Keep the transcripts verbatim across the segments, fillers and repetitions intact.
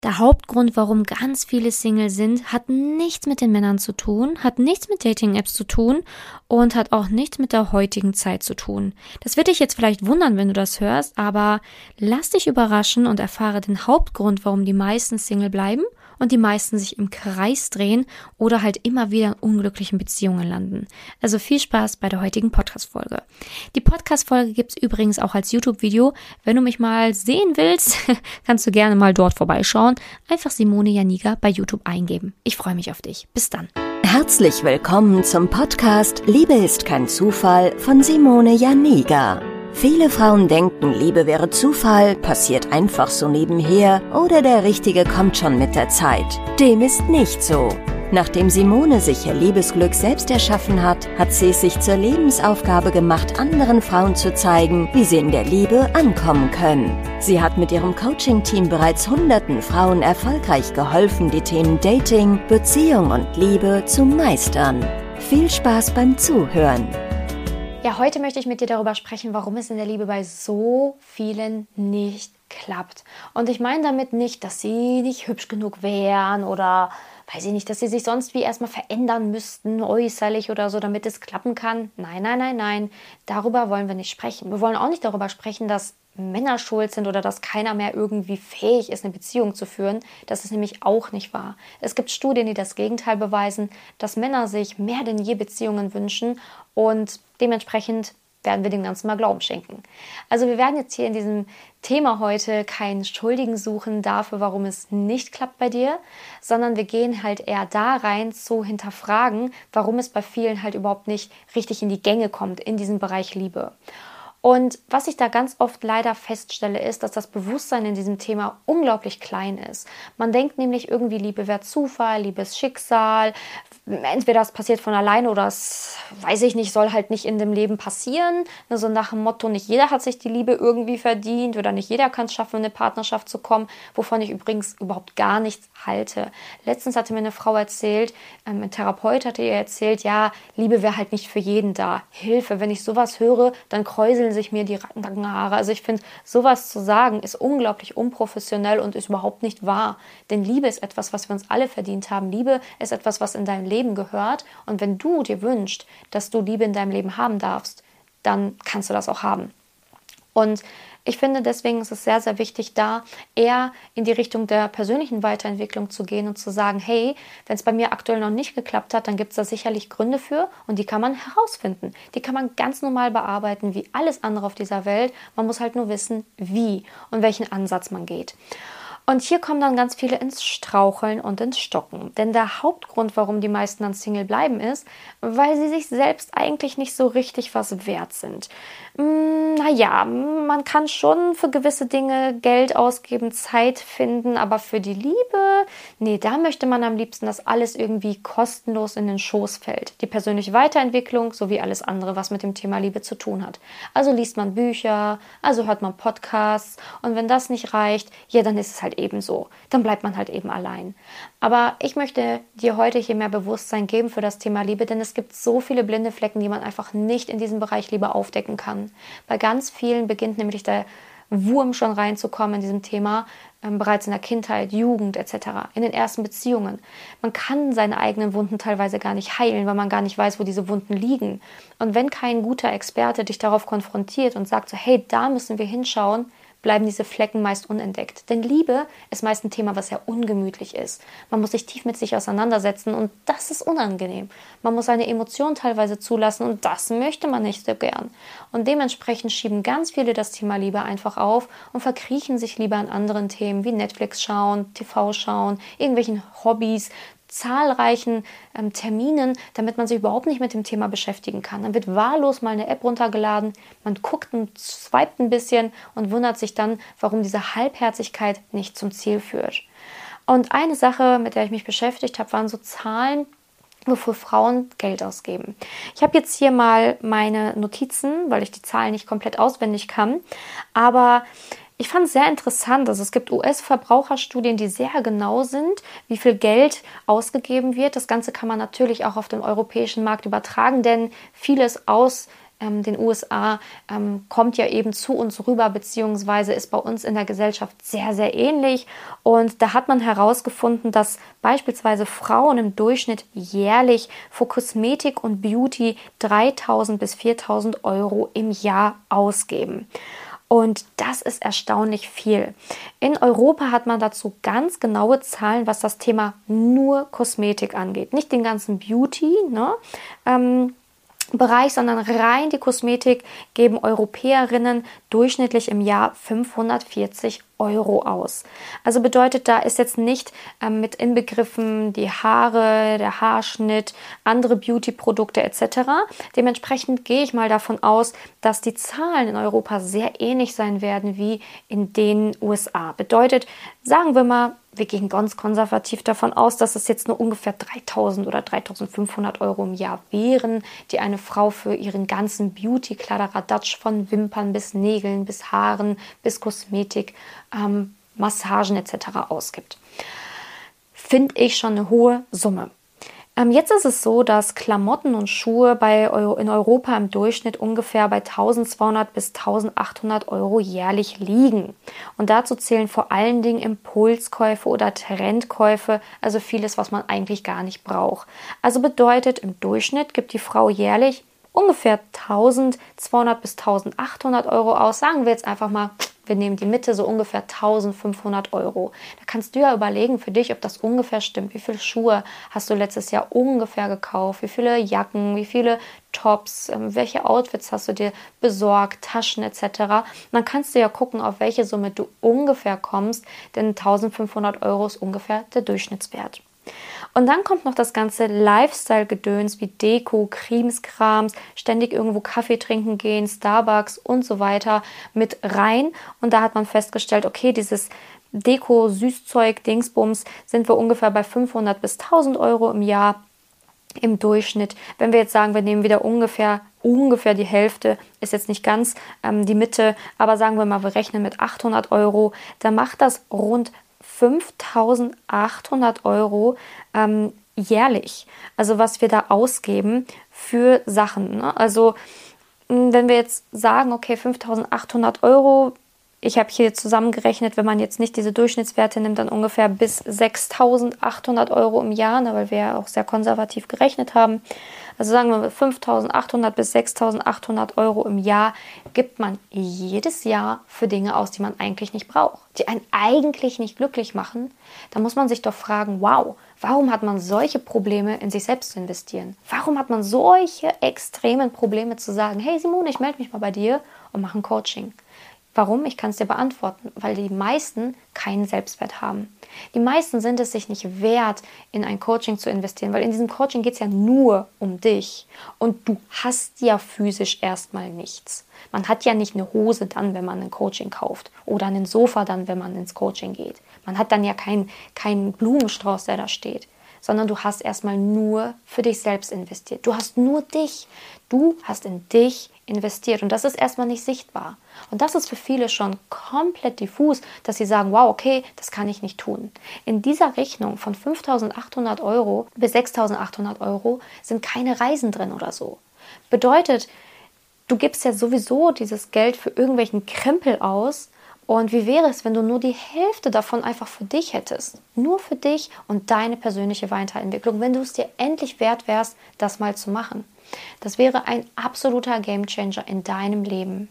Der Hauptgrund, warum ganz viele Single sind, hat nichts mit den Männern zu tun, hat nichts mit Dating-Apps zu tun und hat auch nichts mit der heutigen Zeit zu tun. Das wird dich jetzt vielleicht wundern, wenn du das hörst, aber lass dich überraschen und erfahre den Hauptgrund, warum die meisten Single bleiben und die meisten sich im Kreis drehen oder halt immer wieder in unglücklichen Beziehungen landen. Also viel Spaß bei der heutigen Podcast-Folge. Die Podcast-Folge gibt's übrigens auch als YouTube-Video. Wenn du mich mal sehen willst, kannst du gerne mal dort vorbeischauen. Einfach Simone Janiga bei YouTube eingeben. Ich freue mich auf dich. Bis dann. Herzlich willkommen zum Podcast Liebe ist kein Zufall von Simone Janiga. Viele Frauen denken, Liebe wäre Zufall, passiert einfach so nebenher oder der Richtige kommt schon mit der Zeit. Dem ist nicht so. Nachdem Simone sich ihr Liebesglück selbst erschaffen hat, hat sie es sich zur Lebensaufgabe gemacht, anderen Frauen zu zeigen, wie sie in der Liebe ankommen können. Sie hat mit ihrem Coaching-Team bereits hunderten Frauen erfolgreich geholfen, die Themen Dating, Beziehung und Liebe zu meistern. Viel Spaß beim Zuhören! Ja, heute möchte ich mit dir darüber sprechen, warum es in der Liebe bei so vielen nicht klappt. Und ich meine damit nicht, dass sie nicht hübsch genug wären oder, weiß ich nicht, dass sie sich sonst wie erstmal verändern müssten, äußerlich oder so, damit es klappen kann. Nein, nein, nein, nein, darüber wollen wir nicht sprechen. Wir wollen auch nicht darüber sprechen, dass Männer schuld sind oder dass keiner mehr irgendwie fähig ist, eine Beziehung zu führen. Das ist nämlich auch nicht wahr. Es gibt Studien, die das Gegenteil beweisen, dass Männer sich mehr denn je Beziehungen wünschen und dementsprechend werden wir dem Ganzen mal Glauben schenken. Also wir werden jetzt hier in diesem Thema heute keinen Schuldigen suchen dafür, warum es nicht klappt bei dir, sondern wir gehen halt eher da rein zu hinterfragen, warum es bei vielen halt überhaupt nicht richtig in die Gänge kommt in diesem Bereich Liebe. Und was ich da ganz oft leider feststelle, ist, dass das Bewusstsein in diesem Thema unglaublich klein ist. Man denkt nämlich irgendwie, Liebe wäre Zufall, Liebe ist Schicksal. Entweder das passiert von alleine oder es, weiß ich nicht, soll halt nicht in dem Leben passieren. So nach dem Motto, nicht jeder hat sich die Liebe irgendwie verdient oder nicht jeder kann es schaffen, in eine Partnerschaft zu kommen, wovon ich übrigens überhaupt gar nichts halte. Letztens hatte mir eine Frau erzählt, ähm, ein Therapeut hatte ihr erzählt, ja, Liebe wäre halt nicht für jeden da. Hilfe, wenn ich sowas höre, dann kräuseln sich mir die Nackenhaare. Also ich finde, sowas zu sagen ist unglaublich unprofessionell und ist überhaupt nicht wahr. Denn Liebe ist etwas, was wir uns alle verdient haben. Liebe ist etwas, was in deinem Leben gehört. Und wenn du dir wünschst, dass du Liebe in deinem Leben haben darfst, dann kannst du das auch haben. Und ich finde, deswegen ist es sehr, sehr wichtig, da eher in die Richtung der persönlichen Weiterentwicklung zu gehen und zu sagen, hey, wenn es bei mir aktuell noch nicht geklappt hat, dann gibt es da sicherlich Gründe für und die kann man herausfinden. Die kann man ganz normal bearbeiten, wie alles andere auf dieser Welt. Man muss halt nur wissen, wie und welchen Ansatz man geht. Und hier kommen dann ganz viele ins Straucheln und ins Stocken. Denn der Hauptgrund, warum die meisten dann Single bleiben, ist, weil sie sich selbst eigentlich nicht so richtig was wert sind. Hm, naja, man kann schon für gewisse Dinge Geld ausgeben, Zeit finden, aber für die Liebe, nee, da möchte man am liebsten, dass alles irgendwie kostenlos in den Schoß fällt. Die persönliche Weiterentwicklung sowie alles andere, was mit dem Thema Liebe zu tun hat. Also liest man Bücher, also hört man Podcasts und wenn das nicht reicht, ja, dann ist es halt ebenso. Dann bleibt man halt eben allein. Aber ich möchte dir heute hier mehr Bewusstsein geben für das Thema Liebe, denn es gibt so viele blinde Flecken, die man einfach nicht in diesem Bereich Liebe aufdecken kann. Bei ganz vielen beginnt nämlich der Wurm schon reinzukommen in diesem Thema, ähm, bereits in der Kindheit, Jugend et cetera, in den ersten Beziehungen. Man kann seine eigenen Wunden teilweise gar nicht heilen, weil man gar nicht weiß, wo diese Wunden liegen. Und wenn kein guter Experte dich darauf konfrontiert und sagt so, hey, da müssen wir hinschauen, bleiben diese Flecken meist unentdeckt. Denn Liebe ist meist ein Thema, was sehr ungemütlich ist. Man muss sich tief mit sich auseinandersetzen und das ist unangenehm. Man muss seine Emotionen teilweise zulassen und das möchte man nicht so gern. Und dementsprechend schieben ganz viele das Thema Liebe einfach auf und verkriechen sich lieber an anderen Themen wie Netflix schauen, T V schauen, irgendwelchen Hobbys, zahlreichen ähm, Terminen, damit man sich überhaupt nicht mit dem Thema beschäftigen kann. Dann wird wahllos mal eine App runtergeladen, man guckt und swipet ein bisschen und wundert sich dann, warum diese Halbherzigkeit nicht zum Ziel führt. Und eine Sache, mit der ich mich beschäftigt habe, waren so Zahlen, wofür Frauen Geld ausgeben. Ich habe jetzt hier mal meine Notizen, weil ich die Zahlen nicht komplett auswendig kann, aber ich fand es sehr interessant, also es gibt U S-Verbraucherstudien, die sehr genau sind, wie viel Geld ausgegeben wird. Das Ganze kann man natürlich auch auf den europäischen Markt übertragen, denn vieles aus ähm, den U S A ähm, kommt ja eben zu uns rüber, beziehungsweise ist bei uns in der Gesellschaft sehr, sehr ähnlich. Und da hat man herausgefunden, dass beispielsweise Frauen im Durchschnitt jährlich für Kosmetik und Beauty dreitausend bis viertausend Euro im Jahr ausgeben. Und das ist erstaunlich viel. In Europa hat man dazu ganz genaue Zahlen, was das Thema nur Kosmetik angeht. Nicht den ganzen Beauty, ne? ähm, Bereich, sondern rein die Kosmetik geben Europäerinnen durchschnittlich im Jahr fünfhundertvierzig Euro aus. Also bedeutet, da ist jetzt nicht ähm, mit inbegriffen die Haare, der Haarschnitt, andere Beauty-Produkte et cetera. Dementsprechend gehe ich mal davon aus, dass die Zahlen in Europa sehr ähnlich sein werden wie in den U S A. Bedeutet, sagen wir mal, wir gehen ganz konservativ davon aus, dass es jetzt nur ungefähr dreitausend oder dreitausendfünfhundert Euro im Jahr wären, die eine Frau für ihren ganzen Beauty-Kladderadatsch von Wimpern bis Nägeln, bis Haaren, bis Kosmetik, ähm, Massagen et cetera ausgibt. Finde ich schon eine hohe Summe. Ähm, jetzt ist es so, dass Klamotten und Schuhe bei Euro, in Europa im Durchschnitt ungefähr bei tausendzweihundert bis eintausendachthundert Euro jährlich liegen. Und dazu zählen vor allen Dingen Impulskäufe oder Trendkäufe, also vieles, was man eigentlich gar nicht braucht. Also bedeutet, im Durchschnitt gibt die Frau jährlich ungefähr tausendzweihundert bis eintausendachthundert Euro aus. Sagen wir jetzt einfach mal, wir nehmen die Mitte, so ungefähr eintausendfünfhundert Euro. Da kannst du ja überlegen für dich, ob das ungefähr stimmt. Wie viele Schuhe hast du letztes Jahr ungefähr gekauft? Wie viele Jacken, wie viele Tops, welche Outfits hast du dir besorgt, Taschen et cetera. Und dann kannst du ja gucken, auf welche Summe du ungefähr kommst, denn eintausendfünfhundert Euro ist ungefähr der Durchschnittswert. Und dann kommt noch das ganze Lifestyle-Gedöns wie Deko, Krimskrams, ständig irgendwo Kaffee trinken gehen, Starbucks und so weiter mit rein. Und da hat man festgestellt, okay, dieses Deko, Süßzeug, Dingsbums sind wir ungefähr bei fünfhundert bis tausend Euro im Jahr im Durchschnitt. Wenn wir jetzt sagen, wir nehmen wieder ungefähr ungefähr die Hälfte, ist jetzt nicht ganz ähm, die Mitte, aber sagen wir mal, wir rechnen mit achthundert Euro, dann macht das rund fünftausendachthundert Euro ähm, jährlich. Also was wir da ausgeben für Sachen. Ne? Also wenn wir jetzt sagen, okay, fünftausendachthundert Euro, ich habe hier zusammengerechnet, wenn man jetzt nicht diese Durchschnittswerte nimmt, dann ungefähr bis sechstausendachthundert Euro im Jahr, ne, weil wir ja auch sehr konservativ gerechnet haben. Also sagen wir fünftausendachthundert bis sechstausendachthundert Euro im Jahr gibt man jedes Jahr für Dinge aus, die man eigentlich nicht braucht, die einen eigentlich nicht glücklich machen. Da muss man sich doch fragen, wow, warum hat man solche Probleme, in sich selbst zu investieren? Warum hat man solche extremen Probleme zu sagen, hey Simone, ich melde mich mal bei dir und mache ein Coaching? Warum? Ich kann es dir beantworten, weil die meisten keinen Selbstwert haben. Die meisten sind es sich nicht wert, in ein Coaching zu investieren, weil in diesem Coaching geht es ja nur um dich und du hast ja physisch erstmal nichts. Man hat ja nicht eine Hose dann, wenn man ein Coaching kauft oder ein Sofa dann, wenn man ins Coaching geht. Man hat dann ja keinen kein Blumenstrauß, der da steht, sondern du hast erstmal nur für dich selbst investiert. Du hast nur dich. Du hast in dich investiert und das ist erstmal nicht sichtbar. Und das ist für viele schon komplett diffus, dass sie sagen, wow, okay, das kann ich nicht tun. In dieser Rechnung von fünftausendachthundert Euro bis sechstausendachthundert Euro sind keine Reisen drin oder so. Bedeutet, du gibst ja sowieso dieses Geld für irgendwelchen Krempel aus. Und wie wäre es, wenn du nur die Hälfte davon einfach für dich hättest? Nur für dich und deine persönliche Weiterentwicklung, wenn du es dir endlich wert wärst, das mal zu machen. Das wäre ein absoluter Gamechanger in deinem Leben.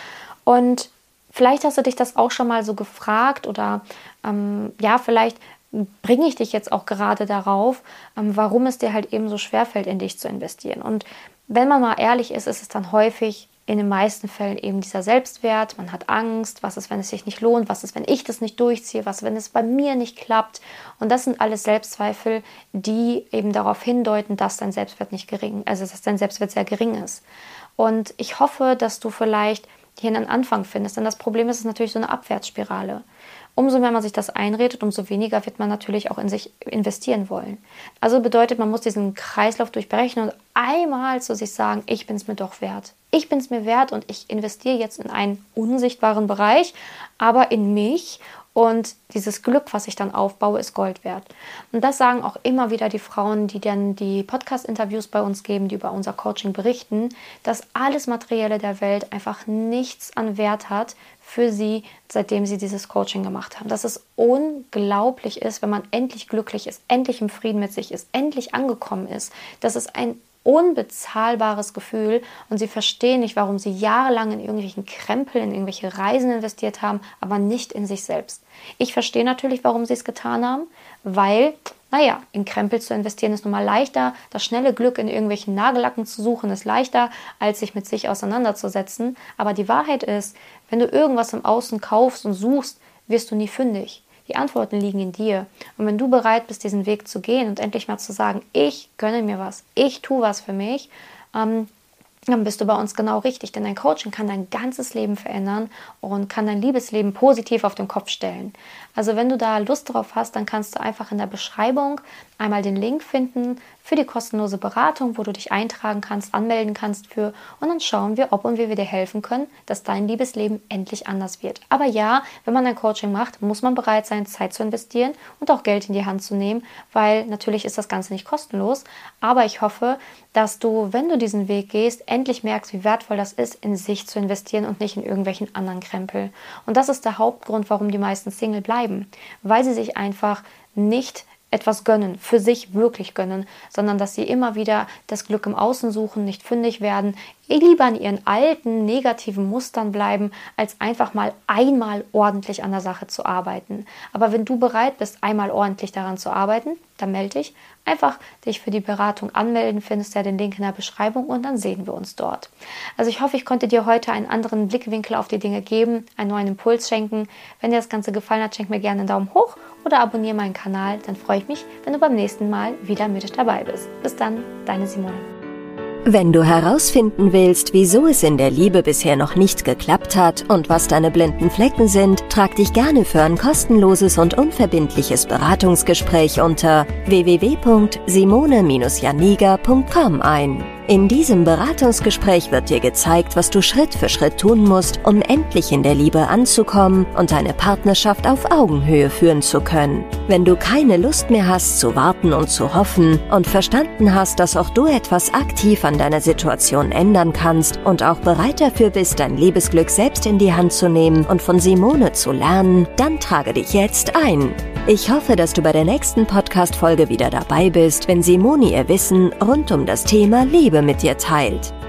Und vielleicht hast du dich das auch schon mal so gefragt oder ähm, ja, vielleicht bringe ich dich jetzt auch gerade darauf, ähm, warum es dir halt eben so schwerfällt, in dich zu investieren. Und wenn man mal ehrlich ist, ist es dann häufig in den meisten Fällen eben dieser Selbstwert. Man hat Angst, was ist, wenn es sich nicht lohnt, was ist, wenn ich das nicht durchziehe, was, wenn es bei mir nicht klappt. Und das sind alles Selbstzweifel, die eben darauf hindeuten, dass dein Selbstwert nicht gering, also dass dein Selbstwert sehr gering ist. Und ich hoffe, dass du vielleicht hier einen Anfang findest, denn das Problem ist, es ist natürlich so eine Abwärtsspirale. Umso mehr man sich das einredet, umso weniger wird man natürlich auch in sich investieren wollen. Also bedeutet, man muss diesen Kreislauf durchbrechen und einmal zu sich sagen, ich bin es mir doch wert. Ich bin es mir wert und ich investiere jetzt in einen unsichtbaren Bereich, aber in mich Und dieses Glück, was ich dann aufbaue, ist Gold wert. Und das sagen auch immer wieder die Frauen, die dann die Podcast-Interviews bei uns geben, die über unser Coaching berichten, dass alles Materielle der Welt einfach nichts an Wert hat für sie, seitdem sie dieses Coaching gemacht haben. Dass es unglaublich ist, wenn man endlich glücklich ist, endlich im Frieden mit sich ist, endlich angekommen ist. Das ist ein unbezahlbares Gefühl und sie verstehen nicht, warum sie jahrelang in irgendwelchen Krempel, in irgendwelche Reisen investiert haben, aber nicht in sich selbst. Ich verstehe natürlich, warum sie es getan haben, weil, naja, in Krempel zu investieren ist nun mal leichter, das schnelle Glück in irgendwelchen Nagellacken zu suchen ist leichter, als sich mit sich auseinanderzusetzen. Aber die Wahrheit ist, wenn du irgendwas im Außen kaufst und suchst, wirst du nie fündig. Die Antworten liegen in dir. Und wenn du bereit bist, diesen Weg zu gehen und endlich mal zu sagen, ich gönne mir was, ich tue was für mich, ähm, dann bist du bei uns genau richtig. Denn ein Coaching kann dein ganzes Leben verändern und kann dein Liebesleben positiv auf den Kopf stellen. Also wenn du da Lust drauf hast, dann kannst du einfach in der Beschreibung einmal den Link finden für die kostenlose Beratung, wo du dich eintragen kannst, anmelden kannst für, und dann schauen wir, ob und wie wir dir helfen können, dass dein Liebesleben endlich anders wird. Aber ja, wenn man ein Coaching macht, muss man bereit sein, Zeit zu investieren und auch Geld in die Hand zu nehmen, weil natürlich ist das Ganze nicht kostenlos, aber ich hoffe, dass du, wenn du diesen Weg gehst, endlich merkst, wie wertvoll das ist, in sich zu investieren und nicht in irgendwelchen anderen Krempel. Und das ist der Hauptgrund, warum die meisten Single bleiben, weil sie sich einfach nicht etwas gönnen, für sich wirklich gönnen, sondern dass sie immer wieder das Glück im Außen suchen, nicht fündig werden, lieber an ihren alten, negativen Mustern bleiben, als einfach mal einmal ordentlich an der Sache zu arbeiten. Aber wenn du bereit bist, einmal ordentlich daran zu arbeiten, dann melde dich. Einfach dich für die Beratung anmelden, findest ja den Link in der Beschreibung und dann sehen wir uns dort. Also ich hoffe, ich konnte dir heute einen anderen Blickwinkel auf die Dinge geben, einen neuen Impuls schenken. Wenn dir das Ganze gefallen hat, schenk mir gerne einen Daumen hoch oder abonniere meinen Kanal, dann freue ich mich, wenn du beim nächsten Mal wieder mit dabei bist. Bis dann, deine Simone. Wenn du herausfinden willst, wieso es in der Liebe bisher noch nicht geklappt hat und was deine blinden Flecken sind, trag dich gerne für ein kostenloses und unverbindliches Beratungsgespräch unter w w w punkt simone Bindestrich janiga punkt com ein. In diesem Beratungsgespräch wird dir gezeigt, was du Schritt für Schritt tun musst, um endlich in der Liebe anzukommen und deine Partnerschaft auf Augenhöhe führen zu können. Wenn du keine Lust mehr hast zu warten und zu hoffen und verstanden hast, dass auch du etwas aktiv an deiner Situation ändern kannst und auch bereit dafür bist, dein Liebesglück selbst in die Hand zu nehmen und von Simone zu lernen, dann trage dich jetzt ein. Ich hoffe, dass du bei der nächsten Podcast-Folge wieder dabei bist, wenn Simone ihr Wissen rund um das Thema Liebe mit dir teilt.